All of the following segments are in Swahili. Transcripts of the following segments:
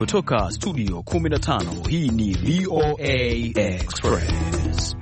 Kutoka studio 15, hii ni VOA Express.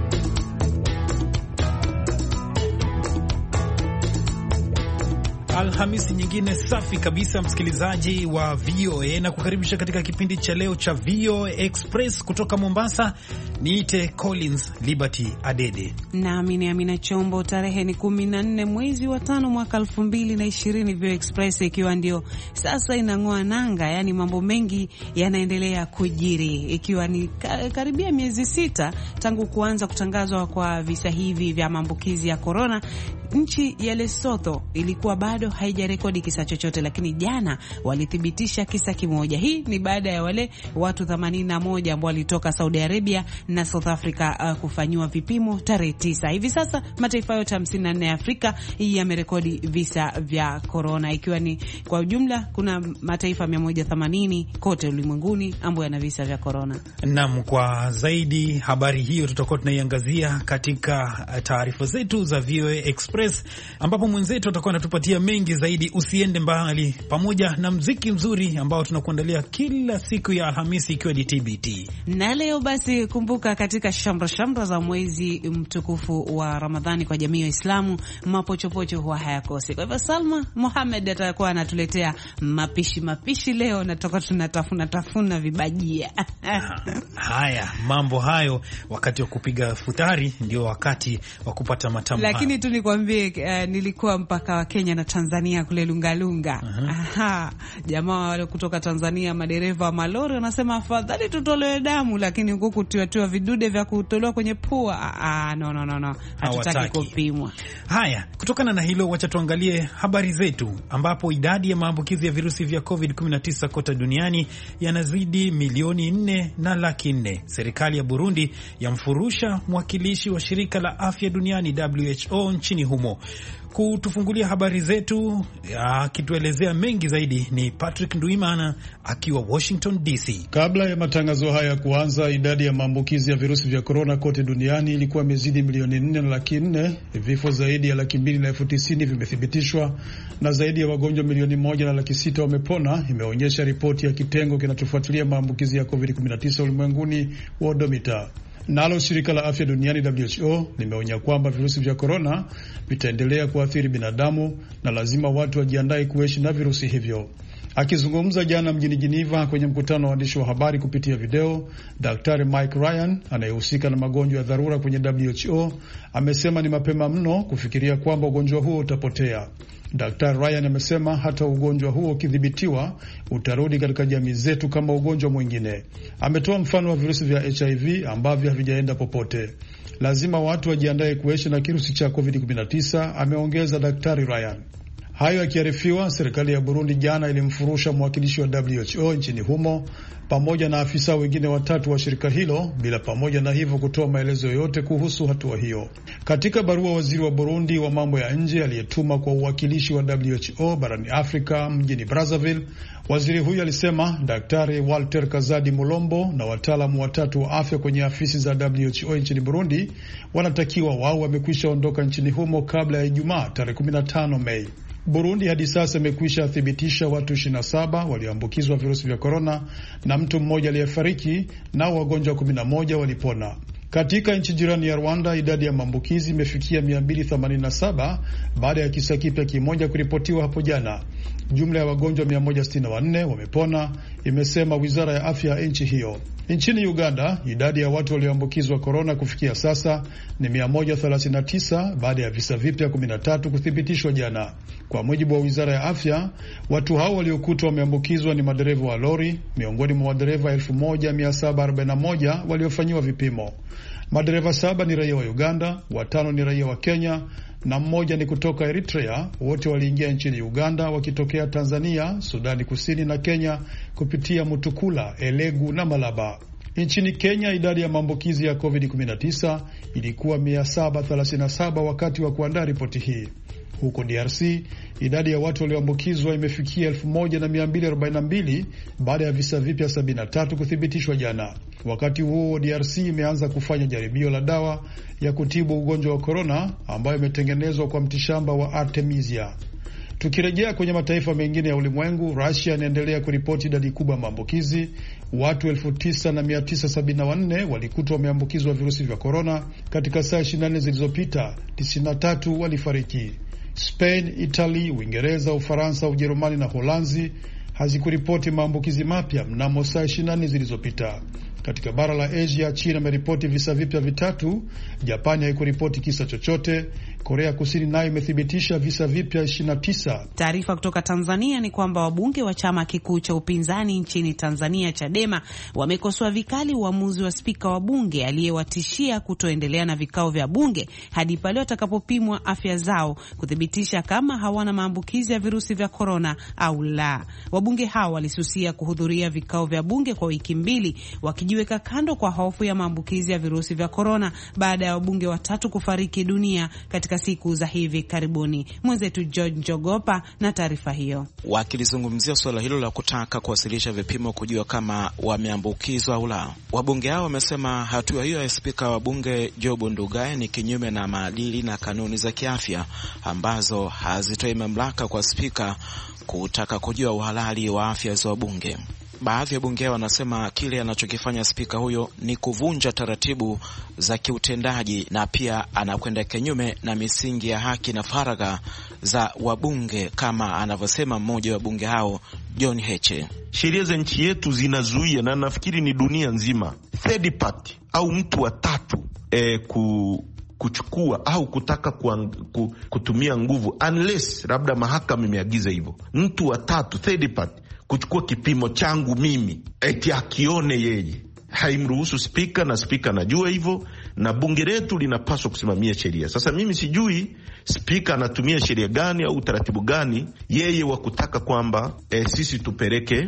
Alhamisi nyingine safi kabisa, msikilizaji wa VOA, na kukaribisha katika kipindi cha leo cha VOA Express kutoka Mombasa. Niite Collins Liberty Adede nami ni Amina Chombo. Tarehe ni 14 mwezi wa 5 mwaka 2020. VOA Express ikiwa ndio sasa inang'oa nanga, yani mambo mengi yanaendelea kujiri, ikiwa ni karibia miezi 6 tangu kuanza kutangazwa kwa visa hivi vya maambukizi ya corona. Nchi ya Lesotho ilikuwa bado haijarekodi kisa chochote, lakini jana walithibitisha kisa kimoja. Hii ni baada ya wale watu 81 ambao walitoka Saudi Arabia na South Africa kufanyiwa vipimo tarehe 9. Hivi sasa mataifa yote 54 ya Afrika yamerekodi visa vya corona, ikiwa ni kwa ujumla kuna mataifa 180 kote ulimwenguni ambayo yana visa vya corona. Naam, kwa zaidi habari hiyo tutakuwa tunaiangazia katika taarifa zetu za VOA Express, ambapo mwenzetu atakuwa anatupatia mengi zaidi. Usiende mbali, pamoja na mziki mzuri ambao tunakuandalia kila siku ya Alhamisi, ikiwa ni TBT. Na leo basi, kumbuka katika shamra za mwezi mtukufu wa Ramadhani kwa jamii ya Islamu, mapochopocho huwa hayakosi. Kwa hivyo Salma Mohamed atakuwa anatuletea mapishi leo, na tutakuwa tunatafuna vibajia. Haya, mambo hayo wakati wa kupiga futari ndio wakati wa kupata matamu. Lakini tu nikwambie, nilikuwa mpaka wa Kenya na Tanzania kule Lungalunga. Jamaa wale kutoka Tanzania, madereva wa malori, wanasema afadhali tutolewe damu, lakini huku kutiwa vidude vya kutolewa kwenye pua, no, hatutaki kupimwa. Haya, kutokana na hilo, wacha tuangalie habari zetu, ambapo idadi ya maambukizi ya virusi vya COVID-19 kote duniani yanazidi 4.4 million. Serikali ya Burundi yamfurusha mwakilishi wa shirika la afya duniani WHO nchini humo. Kutufungulia habari zetu akituelezea mengi zaidi ni Patrick Nduimana akiwa Washington DC. Kabla ya matangazo haya kuanza, idadi ya maambukizi ya virusi vya korona kote duniani ilikuwa imezidi 4.4 million. Vifo zaidi ya 290,000 vimethibitishwa na zaidi ya wagonjwa 1.6 million wamepona, imeonyesha ripoti ya kitengo kinachofuatilia maambukizi ya COVID-19 ulimwenguni, Worldometer. Nalo shirika la afya duniani WHO limeonya kwamba virusi vya korona vitaendelea kuathiri binadamu na lazima watu wajiandae kuishi na virusi hivyo. Akizungumza jana mjini Geneva kwenye mkutano wa waandishi wa habari kupitia video, Daktari Mike Ryan anayehusika na magonjwa ya dharura kwenye WHO amesema ni mapema mno kufikiria kwamba ugonjwa huo utapotea. Daktari Ryan amesema hata ugonjwa huo ukidhibitiwa utarudi katika jamii zetu kama ugonjwa mwingine. Ametoa mfano wa virusi vya HIV ambavyo havijaenda popote. Lazima watu wajiandae kuishi na kirusi cha COVID-19, ameongeza Daktari Ryan. Hayo yakiarifiwa, serikali ya Burundi jana ilimfurusha mwakilishi wa WHO nchini humo pamoja na afisa wengine 3 wa shirika hilo, bila pamoja na hivyo kutoa maelezo yoyote kuhusu hatua hiyo. Katika barua, waziri wa Burundi wa mambo ya nje aliyetuma kwa uwakilishi wa WHO barani Afrika mjini Brazzaville, waziri huyo alisema Daktari Walter Kazadi Mulombo na wataalamu 3 wa afya kwenye afisi za WHO nchini Burundi wanatakiwa wao wamekwisha ondoka nchini humo kabla ya Ijumaa tarehe 15 Mei. Burundi hadi sasa imekwisha thibitisha watu 27 walioambukizwa virusi vya korona na mtu mmoja aliyefariki, nao wagonjwa 11 walipona. Katika nchi jirani ya Rwanda, idadi ya maambukizi imefikia 287 baada ya kisa kipya kimoja kuripotiwa hapo jana. Jumla ya wagonjwa 164 wamepona, imesema wizara ya afya ya nchi hiyo. Nchini Uganda, idadi ya watu walioambukizwa korona kufikia sasa ni 139 baada ya visa vipya 13 kuthibitishwa jana. Kwa mujibu wa wizara ya afya, watu hao waliokutwa wameambukizwa ni madereva wa lori, miongoni mwa madereva 1741 waliofanyiwa vipimo. Madereva 7 ni raia wa Uganda, 5 ni raia wa Kenya na mmoja ni kutoka Eritrea. Wote waliingia nchini Uganda wakitokea Tanzania, Sudani Kusini na Kenya kupitia Mutukula, Elegu na Malaba. Nchini Kenya, idadi ya maambukizi ya COVID-19 ilikuwa 737 wakati wa kuandaa ripoti hii. Huko DRC, idadi ya watu walioambukizwa imefikia 1242 baada ya visa vipya 73 kuthibitishwa jana. Wakati huo DRC imeanza kufanya jaribio la dawa ya kutibu ugonjwa wa korona ambayo imetengenezwa kwa mtishamba wa Artemisia. Tukirejea kwenye mataifa mengine ya ulimwengu, Russia inaendelea kuripoti idadi kubwa ya maambukizi. Watu 9,974 walikutwa wameambukizwa virusi vya korona katika saa 24 zilizopita, 93 walifariki. Spain, Italy, Uingereza, Ufaransa, Ujerumani na Holanzi hazikuripoti maambukizi mapya mnamo saa 24 zilizopita. Katika bara la Asia, China imeripoti visa vipya 3, Japani haikuripoti kisa chochote, Korea Kusini nayo imethibitisha visa vipya 29. Taarifa kutoka Tanzania ni kwamba wabunge wa chama kikuu cha upinzani nchini Tanzania, Chadema, wamekosoa vikali uamuzi wa spika wa bunge aliyewatishia kutoendelea na vikao vya bunge hadi pale watakapopimwa afya zao kuthibitisha kama hawana maambukizi ya virusi vya korona au la. Wabunge hao walisusia kuhudhuria vikao vya bunge kwa wiki 2 wakijiweka kando kwa hofu ya maambukizi ya virusi vya korona baada ya wabunge 3 kufariki dunia katika siku za hivi karibuni. Mwenzetu George Njogopa na taarifa hiyo. Wakilizungumzia suala hilo la kutaka kuwasilisha vipimo kujua kama wameambukizwa au la, wabunge hao wamesema hatua hiyo ya spika wa bunge Job Ndugai ni kinyume na maadili na kanuni za kiafya ambazo hazitoi mamlaka kwa spika kutaka kujua uhalali wa afya za wabunge. Baadhi ya bunge wanasema kile anachokifanya spika huyo ni kuvunja taratibu za kiutendaji na pia anakwenda kinyume na misingi ya haki na faragha za wabunge, kama anavyosema mmoja wa bunge hao John Heche. Sheria za nchi yetu zinazuia, na nafikiri ni dunia nzima, third party au mtu wa tatu kuchukua au kutaka kutumia nguvu, unless labda mahakama imeagiza hivyo. Mtu wa tatu, third party, kuchukua kipimo changu mimi eti akione yeye, haimruhusu spika, na spika anajua hivyo, na bunge letu linapaswa kusimamia sheria. Sasa mimi sijui spika anatumia sheria gani au utaratibu gani yeye wa kutaka kwamba sisi tupeleke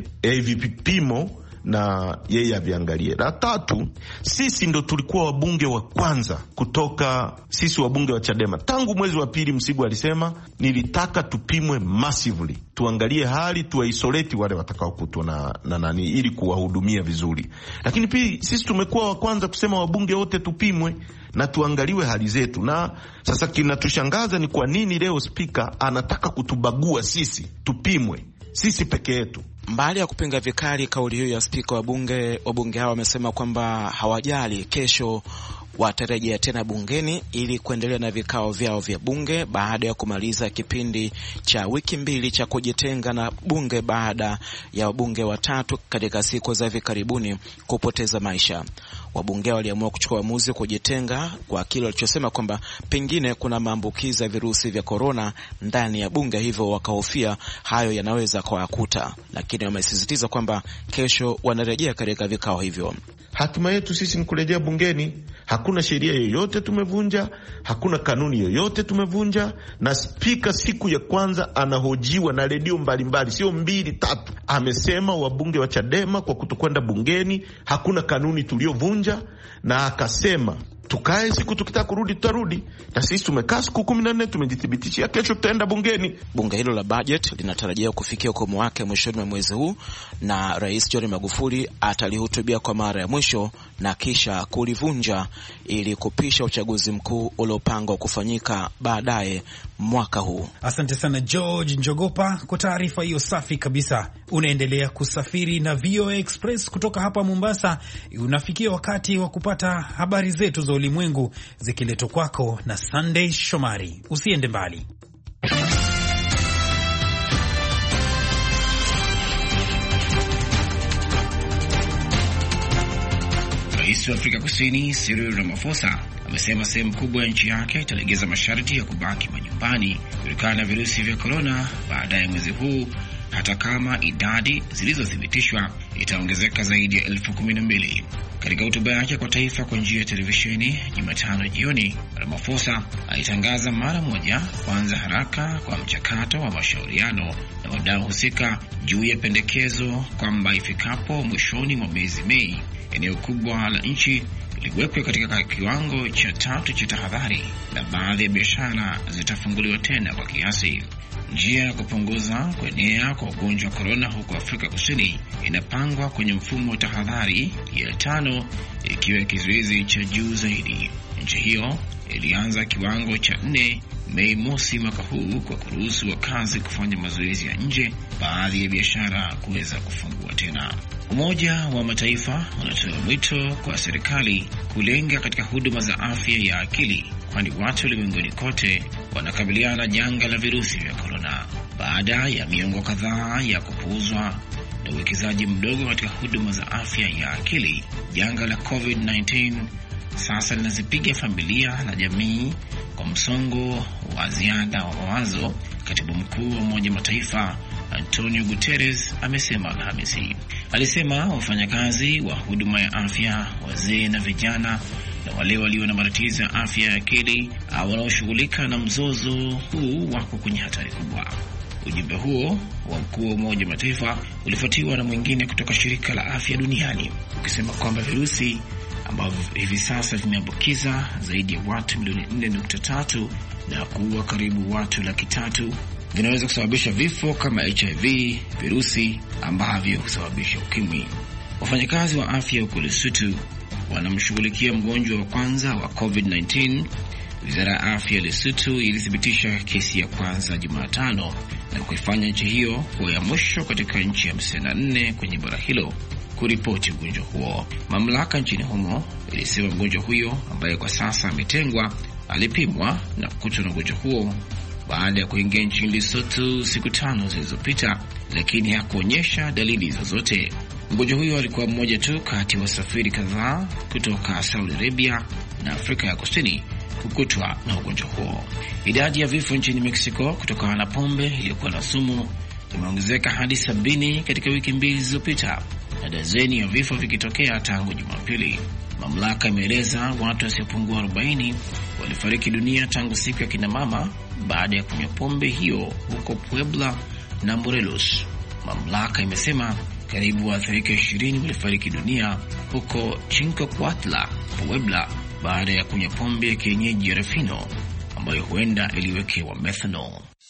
vipimo na yeye aviangalie. La tatu, sisi ndo tulikuwa wabunge wa kwanza kutoka, sisi wabunge wa Chadema tangu mwezi wa pili. Msigu alisema nilitaka tupimwe massively, tuangalie hali, tuwaisolate wale watakaokutwa na nani ili kuwahudumia vizuri. Lakini pia sisi tumekuwa wa kwanza kusema wabunge wote tupimwe na tuangaliwe hali zetu. Na sasa kinatushangaza ni kwa nini leo spika anataka kutubagua sisi tupimwe sisi peke yetu. Mbali ya kupinga vikali kauli hiyo ya spika wa bunge, wabunge hao wamesema kwamba hawajali kesho watarejea tena bungeni ili kuendelea na vikao vyao vya bunge baada ya kumaliza kipindi cha wiki 2 cha kujitenga na bunge baada ya wabunge 3 katika siku za hivi karibuni kupoteza maisha. Wabunge waliamua kuchukua uamuzi kujitenga kwa kile walichosema kwamba pengine kuna maambukizi ya virusi vya korona ndani ya bunge, hivyo wakahofia hayo yanaweza kuwakuta, lakini wamesisitiza kwamba kesho wanarejea katika vikao hivyo. Hatima yetu sisi ni kurejea bungeni. Hakuna sheria yoyote tumevunja, hakuna kanuni yoyote tumevunja, na spika siku ya kwanza anahojiwa na redio mbalimbali, sio 2-3, amesema wabunge wa Chadema kwa kutokwenda bungeni hakuna kanuni tuliovunja, na akasema tukae, siku tukitaka kurudi tutarudi, na sisi tumekaa siku 14, tumejithibitishia kesho tutaenda bungeni. Bunge hilo la budget linatarajia kufikia ukomo wake mwishoni mwa mwezi huu, na Rais John Magufuli atalihutubia kwa mara ya mwisho na kisha kulivunja ili kupisha uchaguzi mkuu uliopangwa kufanyika baadaye mwaka huu. Asante sana George Njogopa kwa taarifa hiyo safi kabisa. Unaendelea kusafiri na VOA Express kutoka hapa Mombasa. Unafikia wakati wa kupata habari zetu za ulimwengu zikiletwa kwako na Sunday Shomari. Usiende mbali. Rais wa Afrika Kusini Cyril Ramaphosa amesema sehemu kubwa ya nchi yake italegeza masharti ya kubaki majumbani kutokana na virusi vya korona baadaye mwezi huu, hata kama idadi zilizothibitishwa itaongezeka zaidi ya 12,000. Katika hotuba yake kwa taifa kwa njia ya televisheni Jumatano jioni, Ramaphosa alitangaza mara moja kuanza haraka kwa mchakato wa mashauriano na wadau husika juu ya pendekezo kwamba ifikapo mwishoni mwa mwezi Mei, eneo kubwa la nchi liwekwe katika kiwango cha 3 cha tahadhari na baadhi ya biashara zitafunguliwa tena kwa kiasi. Njia ya kupunguza kuenea kwa ugonjwa wa korona huko Afrika Kusini inapangwa kwenye mfumo wa tahadhari ya 5, ikiwa kizuizi cha juu zaidi. Nchi hiyo ilianza kiwango cha 4 Mei mosi mwaka huu kwa kuruhusu wakazi kufanya mazoezi ya nje, baadhi ya biashara kuweza kufungua tena. Umoja wa Mataifa unatoa mwito kwa serikali kulenga katika huduma za afya ya akili, kwani watu ulimwenguni kote wanakabiliana na janga la virusi vya korona. Baada ya miongo kadhaa ya kupuuzwa na uwekezaji mdogo katika huduma za afya ya akili, janga la COVID-19 sasa linazipiga familia na jamii kwa msongo wa ziada wa mawazo. Katibu mkuu wa Umoja wa Mataifa Antonio Guterres amesema Alhamisi. Alisema wafanyakazi wa huduma ya afya, wazee na vijana, na wale walio na matatizo ya afya ya akili au wanaoshughulika na mzozo huu wako kwenye hatari kubwa. Ujumbe huo wa mkuu wa Umoja wa Mataifa ulifuatiwa na mwingine kutoka Shirika la Afya Duniani ukisema kwamba virusi ambavyo hivi sasa vimeambukiza zaidi ya watu milioni 4.3 na kuua karibu watu 300,000 vinaweza kusababisha vifo kama HIV, virusi ambavyo husababisha ukimwi. Wafanyakazi wa afya huko Lesotho wanamshughulikia mgonjwa wa kwanza wa COVID-19. Wizara ya Afya Lesotho ilithibitisha kesi ya kwanza Jumatano na kuifanya nchi hiyo kuwa ya mwisho katika nchi 54 kwenye bara hilo kuripoti ugonjwa huo. Mamlaka nchini humo ilisema mgonjwa huyo ambaye kwa sasa ametengwa alipimwa na kukutwa na ugonjwa huo baada ya kuingia nchini Lesotho siku 5 zilizopita, lakini hakuonyesha dalili zozote. Mgonjwa huyo alikuwa mmoja tu kati ya wasafiri kadhaa kutoka Saudi Arabia na Afrika ya Kusini kukutwa na ugonjwa huo. Idadi ya vifo nchini Mexico kutokana na pombe iliyokuwa na sumu imeongezeka hadi 70 katika wiki 2 zilizopita, na dazeni ya vifo vikitokea tangu Jumapili. Mamlaka imeeleza watu wasiopungua 40 walifariki dunia tangu siku ya kina mama baada ya kunywa pombe hiyo huko Puebla na Morelos. Mamlaka imesema karibu waathirika 20 walifariki dunia huko Chincocuatla, Puebla, baada ya kunywa pombe ya kienyeji ya Refino ambayo huenda iliwekewa methanol.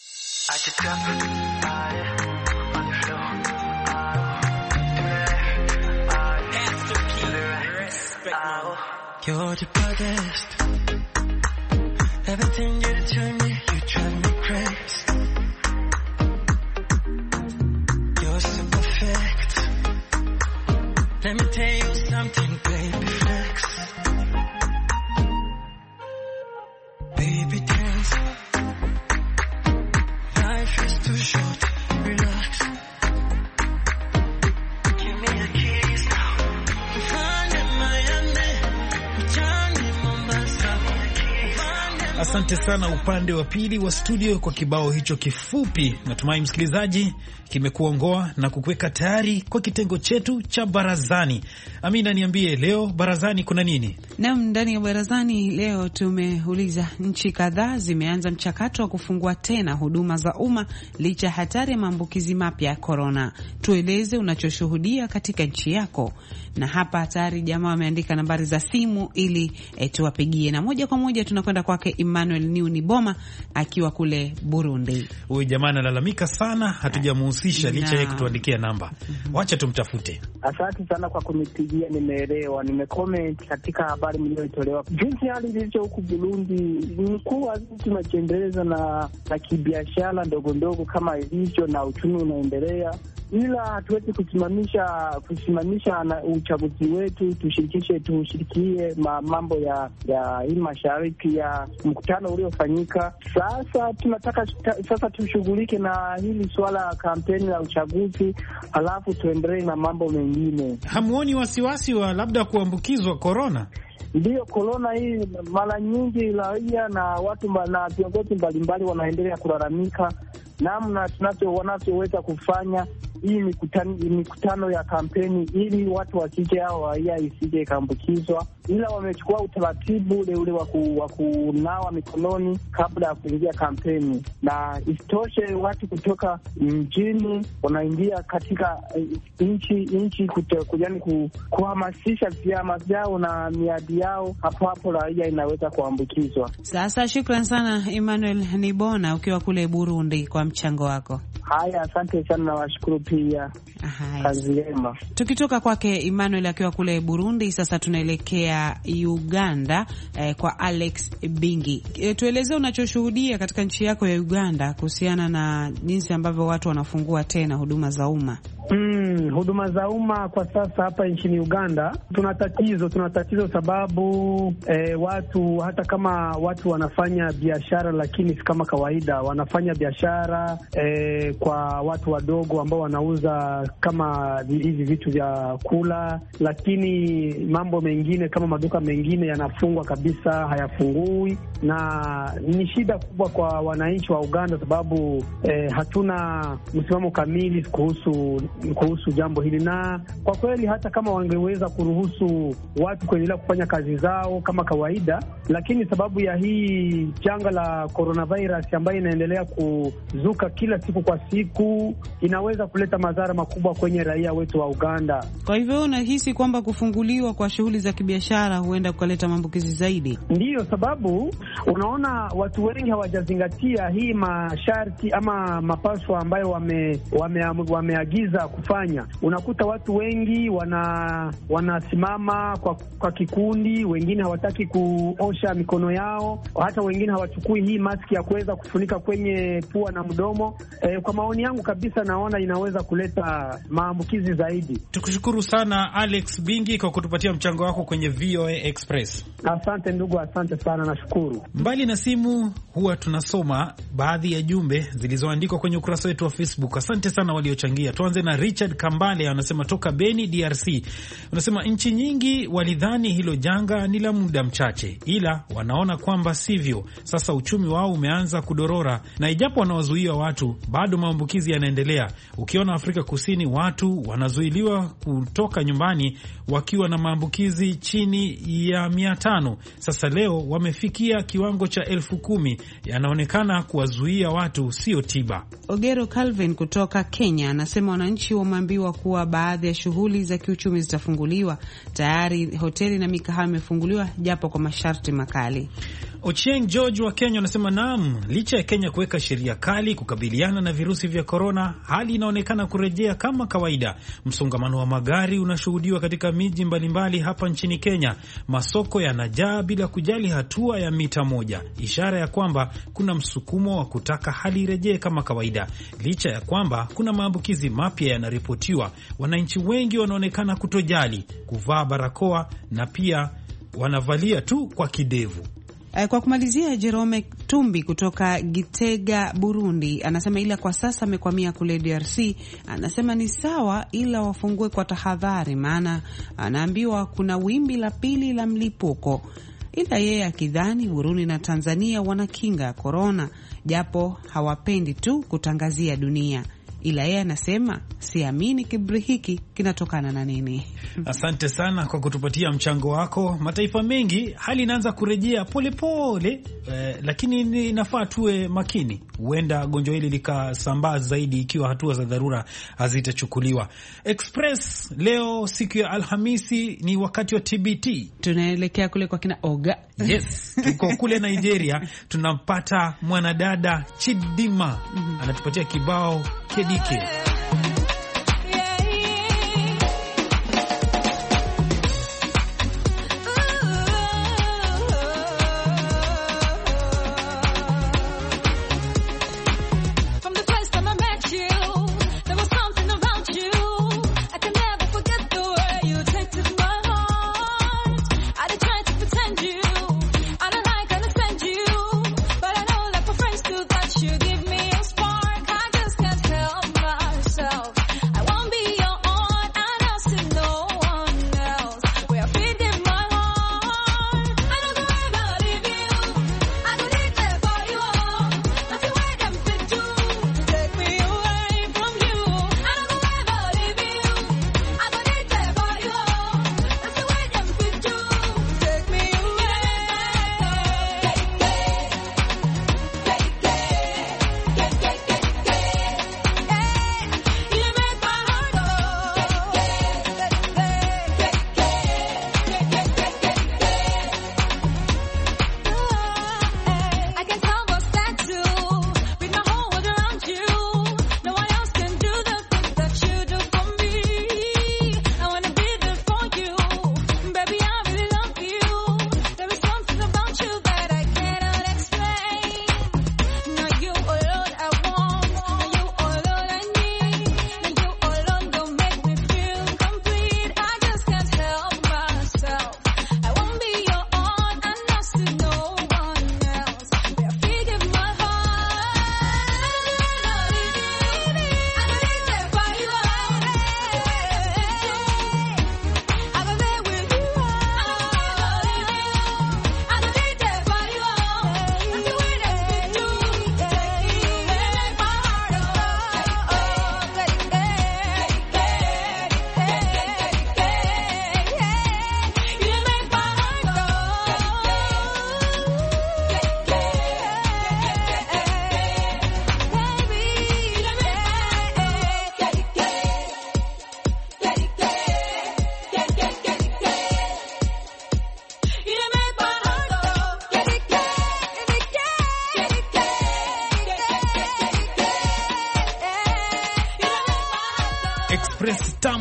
You're the baddest. Everything you do to me, you drive me crazy. You're so perfect. Let me tell you something, baby, flex. Baby, dance. Life is too short, relax. Give me a kiss now. Asante sana upande wa pili wa studio kwa kibao hicho kifupi. Natumai msikilizaji kimekuongoa na kukuweka tayari kwa kitengo chetu cha barazani. Amina, niambie leo barazani kuna nini? Naam, ndani ya barazani leo tumeuliza nchi kadhaa zimeanza mchakato wa kufungua tena huduma za umma licha hatari ya maambukizi mapya ya corona. Tueleze unachoshuhudia katika nchi yako. Na hapa tayari jamaa wameandika nambari za simu ili tuwapigie, na moja kwa moja tunakwenda kwake Emmanuel Niuniboma akiwa kule Burundi. Huyu jamaa analalamika sana, hatujamuhusisha licha yake kutuandikia namba. Wacha tumtafute. Asante sana kwa kunipigia, nimeelewa. Nimecomment katika habari mlioitolewa. Jinsi hali ilivyo huku Burundi ni kuwa tunajiendeleza na kibiashara ndogo ndogo kama ilivyo na uchumi unaendelea, ila hatuwezi kusimamisha na uchaguzi wetu. Tushirikie mambo ya hii mashariki ya mkutano uliofanyika. Sasa tunataka tushughulike na hili swala la kampeni la uchaguzi, halafu tuendelee na mambo mengine. Hamuoni wasiwasi wa labda kuambukizwa corona? Ndiyo, corona hii mara nyingi raia na watu na viongozi mbalimbali wanaendelea kulalamika namna wanachoweza kufanya hii mikutano ya kampeni ili watu wasije hao raia isije ikaambukizwa, ila wamechukua utaratibu ule wa kunawa mikononi kabla ya kuingia kampeni. Na isitoshe watu kutoka mjini wanaingia katika nchi kuhamasisha vyama vyao na miadi yao, hapo raia inaweza kuambukizwa. Sasa shukran sana Emmanuel Nibona ukiwa kule Burundi kwa mchango wako. Haya, asante sana na washukuru pia. Kazi njema. Tukitoka kwake Emmanuel akiwa kule Burundi, sasa tunaelekea ya Uganda kwa Alex Bingi. Tueleze unachoshuhudia katika nchi yako ya Uganda kuhusiana na jinsi ambavyo watu wanafungua tena huduma za umma. Huduma za umma kwa sasa hapa nchini Uganda tuna tatizo sababu watu, hata kama watu wanafanya biashara, lakini si kama kawaida. Wanafanya biashara kwa watu wadogo ambao wanauza kama hivi vitu vya kula, lakini mambo mengine kama maduka mengine yanafungwa kabisa, hayafungui, na ni shida kubwa kwa wananchi wa Uganda sababu hatuna msimamo kamili kuhusu jambo hili. Na kwa kweli hata kama wangeweza kuruhusu watu kuendelea kufanya kazi zao kama kawaida, lakini sababu ya hii janga la coronavirus ambayo inaendelea kuzuka kila siku kwa siku, inaweza kuleta madhara makubwa kwenye raia wetu wa Uganda. Kwa hivyo unahisi kwamba kufunguliwa kwa shughuli za kibiashara huenda kukaleta maambukizi zaidi? Ndiyo, sababu unaona watu wengi hawajazingatia hii masharti ama mapaswa ambayo wameagiza kufanya. Unakuta watu wengi wanasimama kwa kikundi, wengine hawataki kuosha mikono yao, hata wengine hawachukui hii maski ya kuweza kufunika kwenye pua na mdomo. Kwa maoni yangu kabisa, naona inaweza kuleta maambukizi zaidi. Tukushukuru sana Alex Bingi kwa kutupatia mchango wako kwenye VOA Express. Asante ndugu, asante sana, nashukuru. Mbali na simu, huwa tunasoma baadhi ya jumbe zilizoandikwa kwenye ukurasa wetu wa Facebook. Asante sana waliochangia. Tuanze na Richard Kambale, anasema toka Beni, DRC. Unasema nchi nyingi walidhani hilo janga ni la muda mchache, ila wanaona kwamba sivyo. Sasa uchumi wao umeanza kudorora, na ijapo wanawazuia watu, bado maambukizi yanaendelea. Ukiona Afrika Kusini, watu wanazuiliwa kutoka nyumbani wakiwa na maambukizi chini ya 500. Sasa leo wamefikia kiwango cha 10,000. Yanaonekana kuwazuia watu sio tiba. Ogero Calvin kutoka Kenya anasema wananchi wameambiwa kuwa baadhi ya shughuli za kiuchumi zitafunguliwa. Tayari hoteli na mikahawa imefunguliwa japo kwa masharti makali. Ochieng George wa Kenya anasema naam, licha ya Kenya kuweka sheria kali kukabiliana na virusi vya korona, hali inaonekana kurejea kama kawaida. Msongamano wa magari unashuhudiwa katika miji mbalimbali hapa nchini Kenya. Masoko yanajaa bila kujali hatua ya mita moja, ishara ya kwamba kuna msukumo wa kutaka hali irejee kama kawaida. Licha ya kwamba kuna maambukizi mapya yanaripotiwa, wananchi wengi wanaonekana kutojali kuvaa barakoa na pia wanavalia tu kwa kidevu. Kwa kumalizia, Jerome Tumbi kutoka Gitega, Burundi anasema ila kwa sasa amekwamia kule DRC. Anasema ni sawa, ila wafungue kwa tahadhari, maana anaambiwa kuna wimbi la pili la mlipuko. Ila yeye akidhani Burundi na Tanzania wanakinga korona, japo hawapendi tu kutangazia dunia. Ila yeye anasema siamini kiburi hiki kinatokana na nini. Asante sana kwa kutupatia mchango wako. Mataifa mengi hali inaanza kurejea polepole, lakini inafaa tuwe makini. Huenda gonjwa hili likasambaa zaidi ikiwa hatua za dharura hazitachukuliwa. Express leo siku ya Alhamisi ni wakati wa TBT. Tunaelekea kule kwa kina Oga. Yes, tuko kule Nigeria. Tunampata mwanadada Chidima. Anatupatia kibao Kedike.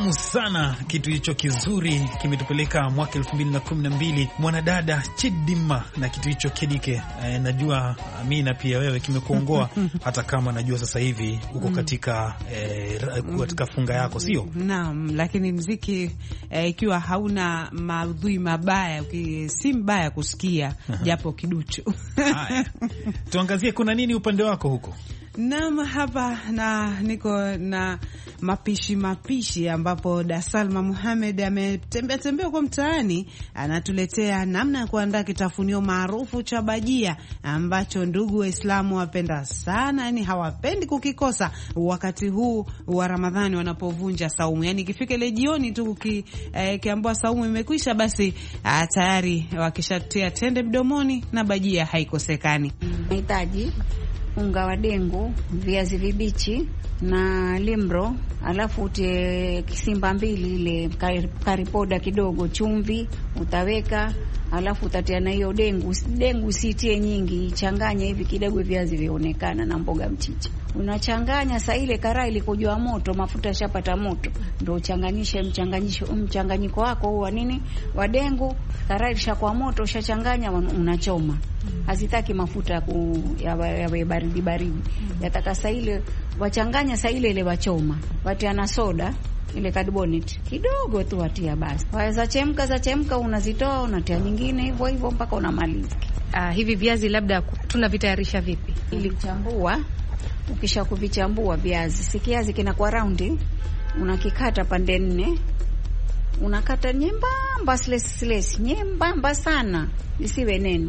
tamu sana. Kitu hicho kizuri kimetupeleka mwaka 2012, mwanadada Chidima na kitu hicho Kedike. Najua Amina pia wewe kimekuongoa hata kama najua sasa hivi uko katika funga yako, sio? Naam, lakini mziki ikiwa hauna maudhui mabaya si mbaya kusikia japo kiduchu. Haya, tuangazie kuna nini upande wako huko. Naam, hapa niko na mapishi ambapo Da Salma Muhammad ametembea kwa mtaani, anatuletea namna ya kuandaa kitafunio maarufu cha bajia ambacho ndugu Waislamu wapenda sana, yani hawapendi kukikosa wakati huu wa Ramadhani wanapovunja saumu. Yani ikifika ile jioni tu kiambiwa saumu imekwisha, basi tayari wakishatia tende mdomoni na bajia haikosekani. Mahitaji: unga wa dengu, viazi vibichi na limro, alafu utie kisimba mbili ile karipoda kidogo, chumvi utaweka, alafu utatia na hiyo dengu sitie nyingi, changanya hivi kidogo viazi vionekana na mboga mchicha. Unachanganya saa ile karai ilikojwa moto, mafuta yashapata moto, ndio uchanganyishe mchanganyiko wako huwa nini wa dengu, karai lishakuwa moto, ushachanganya, unachoma. Hazitaki mafuta ya baridi. Yataka saa ile wachanganya, saa ile wachoma. Watia na soda ile carbonate kidogo tu watia basi. Waweza chemka unazitoa, unatia nyingine hivyo mpaka unamaliza. Hivi viazi labda tunavitayarisha vipi? Ili kuchambua, ukisha kuvichambua viazi, si kiazi kinakuwa raundi, unakikata pande 4. Unakata nyembamba, slice nyembamba sana, isiwe nene.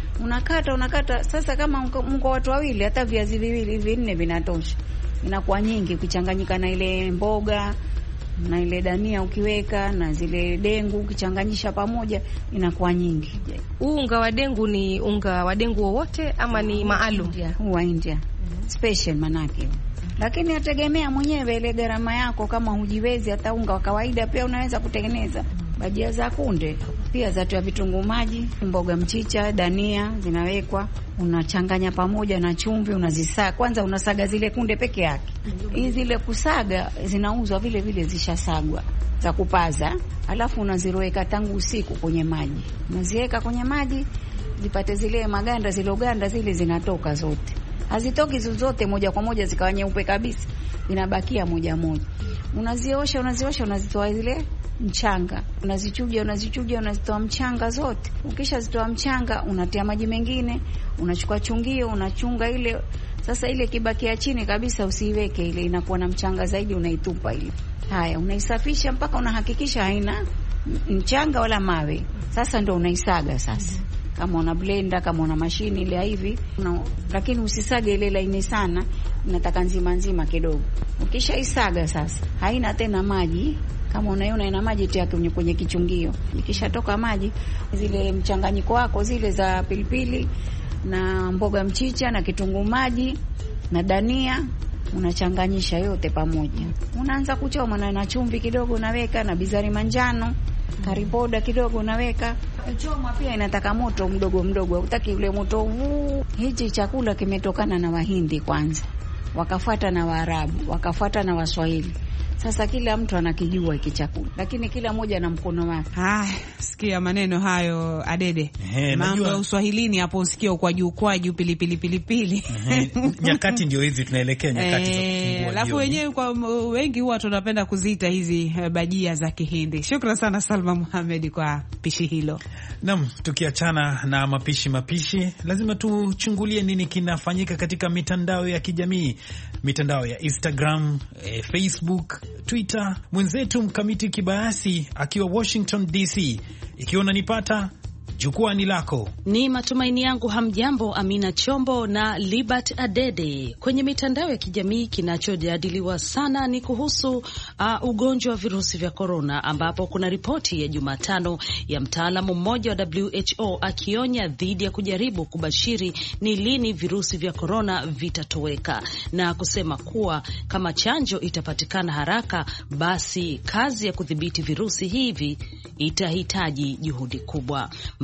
Unakata. Sasa kama mko watu wawili, hata viazi viwili 4 vinatosha. Inakuwa nyingi ukichanganyika na ile mboga na ile dania ukiweka na zile dengu ukichanganyisha pamoja inakuwa nyingi. Unga wa dengu ni unga wa dengu wowote ama ni maalum? Wa India. Special manake. Lakini ategemea mwenyewe ile gharama yako, kama hujiwezi hata unga wa kawaida pia unaweza kutengeneza. Bajia za kunde pia zatia vitunguu maji, mboga mchicha, dania zinawekwa, unachanganya pamoja na chumvi, unazisaga. Kwanza unasaga zile kunde peke yake. Zile kusaga zinauzwa vile zishasagwa za kupaza, alafu unaziroweka tangu usiku kwenye maji. Unaziweka kwenye maji zipate zile maganda, zile uganda zile zinatoka zote. Hazitoki zote moja kwa moja zikawa nyeupe kabisa, inabakia moja. Unaziosha, unazitoa zile mchanga, unazichuja, unazitoa mchanga zote. Ukishazitoa mchanga, unatia maji mengine, unachukua chungio, unachunga ile. Sasa ile kibakia chini kabisa usiiweke, ile inakuwa na mchanga zaidi, unaitupa ile. Haya, unaisafisha mpaka unahakikisha haina mchanga wala mawe. Sasa ndio unaisaga sasa. Kama una blender, kama una mashini ile hivi, lakini usisage ile laini sana, unataka nzima kidogo. Ukishaisaga sasa, haina tena maji. Kama unaiona ina maji, tia kwenye kichungio. Ikishatoka maji, zile mchanganyiko wako zile za pilipili na mboga mchicha na kitunguu maji na dania, unachanganyisha yote pamoja. Unaanza kuchoma na chumvi kidogo unaweka, na bizari manjano, karipoda kidogo unaweka. Choma pia inataka moto mdogo, hutaki ule moto huu. Hichi chakula kimetokana na Wahindi kwanza, wakafuata na Waarabu, wakafuata na Waswahili. Sasa kila mtu anakijua hiki chakula, lakini kila mmoja na mkono wake. Sikia maneno hayo Adede. Mambo ya Uswahilini hapo usikia kwa juu pilipili. Nyakati ndio hizi tunaelekea nyakati za kufungua. Alafu wenyewe kwa wengi huwa tunapenda kuziita hizi bajia za Kihindi. Shukrani sana Salma Muhammad kwa pishi hilo. Naam, tukiachana na mapishi, lazima tuchungulie nini kinafanyika katika mitandao ya kijamii, mitandao ya Instagram, Facebook, Twitter. Mwenzetu Mkamiti Kibayasi akiwa Washington DC, ikiwa unanipata, jukwani lako. Ni matumaini yangu hamjambo Amina Chombo na Libert Adede. Kwenye mitandao ya kijamii kinachojadiliwa sana ni kuhusu ugonjwa wa virusi vya korona, ambapo kuna ripoti ya Jumatano ya mtaalamu mmoja wa WHO akionya dhidi ya kujaribu kubashiri ni lini virusi vya korona vitatoweka, na kusema kuwa kama chanjo itapatikana haraka, basi kazi ya kudhibiti virusi hivi itahitaji juhudi kubwa.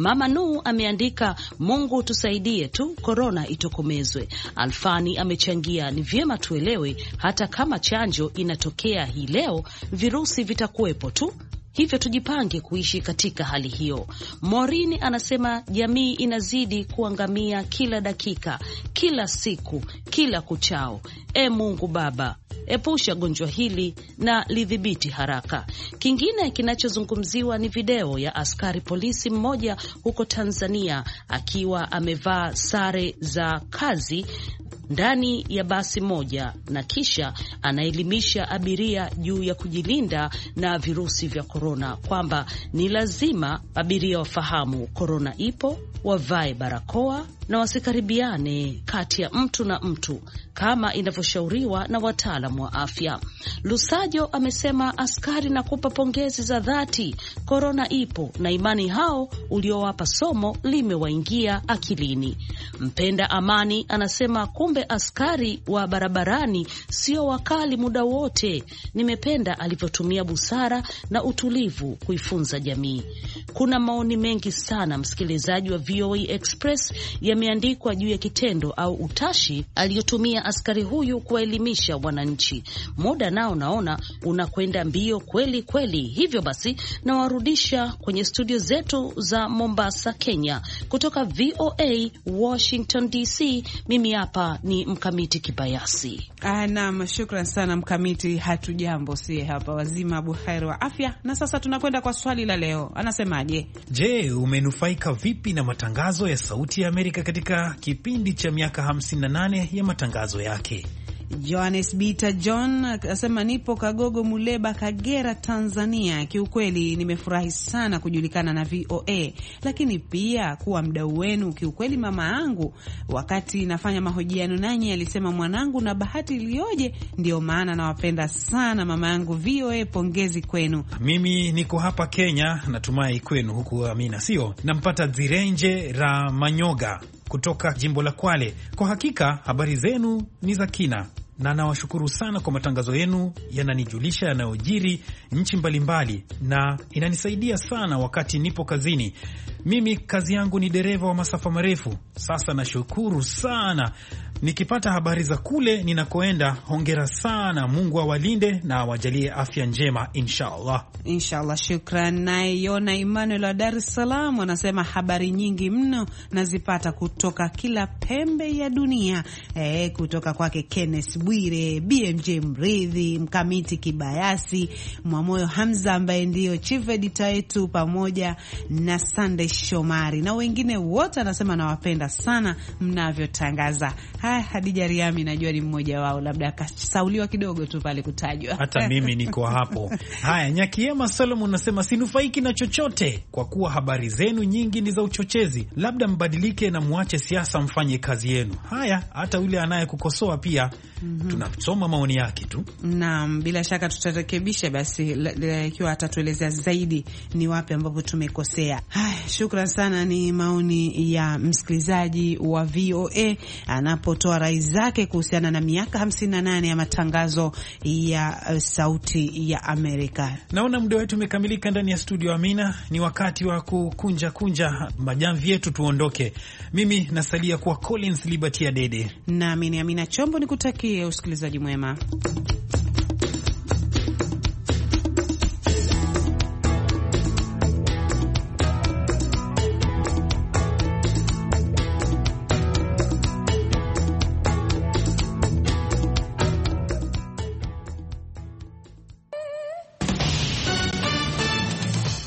Mama Nu ameandika Mungu tusaidie tu, korona itokomezwe. Alfani amechangia ni vyema tuelewe hata kama chanjo inatokea hii leo, virusi vitakuwepo tu, hivyo tujipange kuishi katika hali hiyo. Morini anasema jamii inazidi kuangamia kila dakika, kila siku, kila kuchao. Mungu Baba, epusha gonjwa hili na lidhibiti haraka. Kingine kinachozungumziwa ni video ya askari polisi mmoja huko Tanzania akiwa amevaa sare za kazi ndani ya basi moja na kisha anaelimisha abiria juu ya kujilinda na virusi vya korona, kwamba ni lazima abiria wafahamu korona ipo, wavae barakoa na wasikaribiane kati ya mtu na mtu kama inavyoshauriwa na wataalamu wa afya. Lusajo amesema askari, na kupa pongezi za dhati, korona ipo na imani hao uliowapa somo limewaingia akilini. Mpenda amani anasema kumbe askari wa barabarani sio wakali muda wote. Nimependa alivyotumia busara na utulivu kuifunza jamii. Kuna maoni mengi sana, msikilizaji wa VOA Express, yameandikwa juu ya kitendo au utashi aliyotumia askari huyu kuwaelimisha wananchi. Muda nao naona unakwenda mbio kweli kweli. Hivyo basi nawarudisha kwenye studio zetu za Mombasa, Kenya. Kutoka VOA Washington DC, mimi hapa ni Mkamiti Kibayasi. Naam, shukran sana Mkamiti. Hatujambo, si hapa wazima buheri wa afya. Na sasa tunakwenda kwa swali la leo. Anasemaje? Je, umenufaika vipi na matangazo ya Sauti ya Amerika katika kipindi cha miaka 58 ya matangazo yake? Johannes Bita John asema nipo Kagogo Muleba, Kagera, Tanzania. Kiukweli nimefurahi sana kujulikana na VOA, lakini pia kuwa mdau wenu. Kiukweli mama yangu wakati nafanya mahojiano nanyi alisema mwanangu na bahati iliyoje, ndio maana nawapenda sana mama yangu VOA. Pongezi kwenu. Mimi niko hapa Kenya, natumai kwenu huku Amina sio? Nampata Zirenje Ramanyoga kutoka jimbo la Kwale. Kwa hakika habari zenu ni za kina na nawashukuru sana kwa matangazo yenu, yananijulisha yanayojiri nchi mbalimbali na inanisaidia sana wakati nipo kazini. Mimi kazi yangu ni dereva wa masafa marefu. Sasa nashukuru sana nikipata habari za kule ninakoenda. Hongera sana, Mungu awalinde na awajalie afya njema inshallah. Inshallah, shukran. Naye Yona Emmanuel wa Dar es Salaam anasema habari nyingi mno nazipata kutoka kila pembe ya dunia. Kutoka kwake Kenneth Bwire, BMJ Mridhi, Mkamiti Kibayasi, Mwamoyo Hamza ambaye ndio chief editor yetu, pamoja na Sunday Shomari na wengine wote. Anasema nawapenda sana mnavyotangaza. Hadija Riami najua ni mmoja wao, labda akasauliwa kidogo tu pale kutajwa. Hata mimi niko hapo. Haya, Nyakiema Solomon nasema sinufaiki na chochote kwa kuwa habari zenu nyingi ni za uchochezi. Labda mbadilike na muache siasa, mfanye kazi yenu. Haya, hata yule anayekukosoa pia tunasoma maoni yake tu. Naam, bila shaka tutarekebisha basi ikiwa atatuelezea zaidi ni wapi ambapo tumekosea. Shukran sana. Ni maoni ya msikilizaji wa VOA anapotoa rai zake kuhusiana na miaka 58 ya matangazo ya Sauti ya Amerika. Naona muda wetu umekamilika ndani ya studio Amina, ni wakati wa kunja majamvi yetu tuondoke. Mimi nasalia kuwa Collins Liberty Adede. Nami ni Amina Chombo, nikutakie usikilizaji mwema.